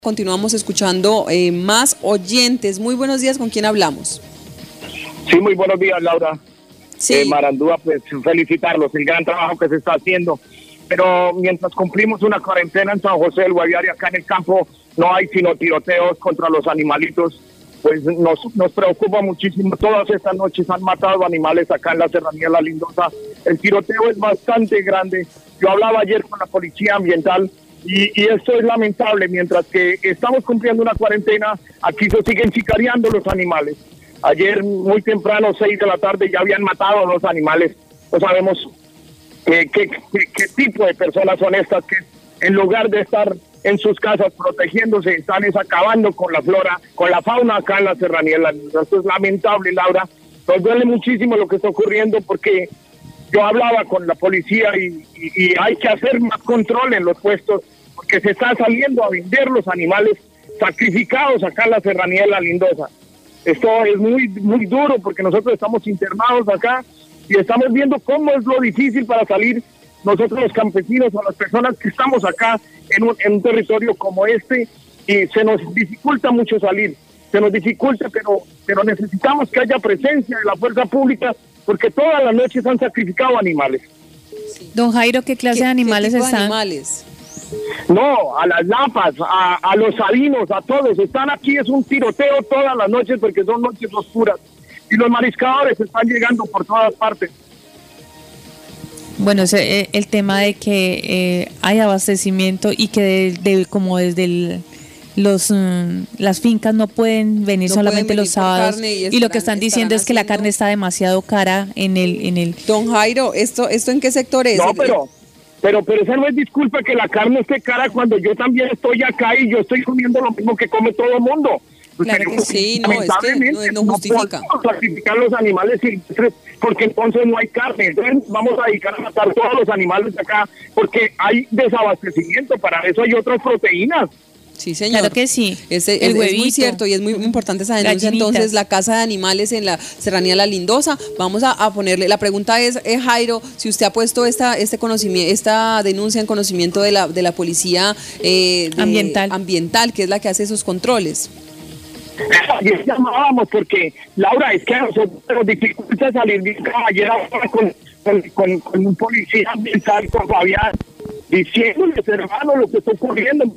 Continuamos escuchando más oyentes. Muy buenos días, ¿con quién hablamos? Sí, muy buenos días, Laura. Sí. Marandúa, pues felicitarlos, el gran trabajo que se está haciendo. Pero mientras cumplimos una cuarentena en San José del Guaviare, acá en el campo, no hay sino tiroteos contra los animalitos. Pues nos preocupa muchísimo. Todas estas noches han matado animales acá en la Serranía de La Lindosa. El tiroteo es bastante grande. Yo hablaba ayer con la policía ambiental y esto es lamentable. Mientras que estamos cumpliendo una cuarentena, aquí se siguen sicariando los animales. Ayer muy temprano, 6 de la tarde, ya habían matado a los animales. No sabemos qué tipo de personas son estas que en lugar de estar en sus casas protegiéndose, están acabando con la flora, con la fauna acá en la Serranía. Esto es lamentable, Laura. Nos duele muchísimo lo que está ocurriendo porque yo hablaba con la policía y hay que hacer más control en los puestos porque se está saliendo a vender los animales sacrificados acá en la Serranía de La Lindosa. Esto es muy duro porque nosotros estamos internados acá y estamos viendo cómo es lo difícil para salir nosotros los campesinos o las personas que estamos acá en un territorio como este, y se nos dificulta mucho salir, se nos dificulta, pero necesitamos que haya presencia de la fuerza pública porque todas las noches han sacrificado animales. Don Jairo, ¿qué clase de animales están? Animales? No, a las lapas, a los sabinos, a todos. Están aquí, es un tiroteo todas las noches porque son noches oscuras. Y los mariscadores están llegando por todas partes. Bueno, el tema de que hay abastecimiento y que como desde las fincas no pueden venir solamente los sábados y lo que están diciendo es que la carne está demasiado cara en el... Don Jairo, ¿esto en qué sector es? No, pero esa no es disculpa que la carne esté cara cuando yo también estoy acá y yo estoy comiendo lo mismo que come todo el mundo. Claro que sí, no, es que no justifica. No podemos sacrificar los animales silvestres porque entonces no hay carne. Entonces vamos a dedicar a matar todos los animales acá porque hay desabastecimiento, para eso hay otras proteínas. Sí, señor. Claro que sí. Es muy cierto y es muy importante esa denuncia. Entonces, la Casa de Animales en la Serranía de La Lindosa, vamos a ponerle, la pregunta es, Jairo, si usted ha puesto esta denuncia en conocimiento de la policía ambiental, que es la que hace esos controles. Ayer llamábamos porque, Laura, es que a nosotros nos dificulta salir de ayer ahora con un policía ambiental, con Fabián, diciéndoles, hermano, lo que está ocurriendo.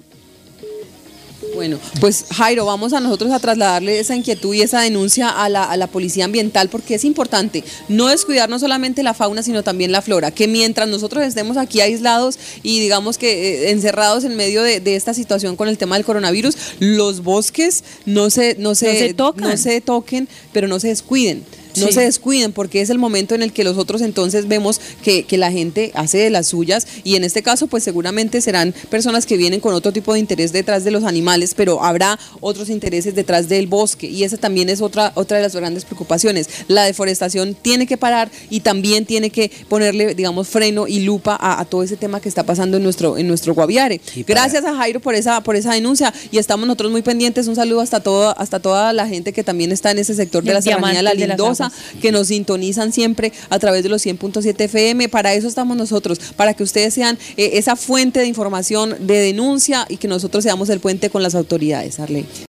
Bueno, pues Jairo, vamos a nosotros a trasladarle esa inquietud y esa denuncia a la policía ambiental porque es importante no descuidar no solamente la fauna sino también la flora, que mientras nosotros estemos aquí aislados y digamos que encerrados en medio de esta situación con el tema del coronavirus, los bosques no se toquen, pero no se descuiden. No se descuiden porque es el momento en el que nosotros entonces vemos que la gente hace de las suyas y en este caso pues seguramente serán personas que vienen con otro tipo de interés detrás de los animales, pero habrá otros intereses detrás del bosque y esa también es otra de las grandes preocupaciones. La deforestación tiene que parar y también tiene que ponerle, digamos, freno y lupa a todo ese tema que está pasando en nuestro Guaviare. Gracias a Jairo por esa denuncia y estamos nosotros muy pendientes. Un saludo hasta toda la gente que también está en ese sector de la Serranía de La Lindosa, que nos sintonizan siempre a través de los 100.7 FM. Para eso estamos nosotros, para que ustedes sean esa fuente de información, de denuncia y que nosotros seamos el puente con las autoridades. Arley.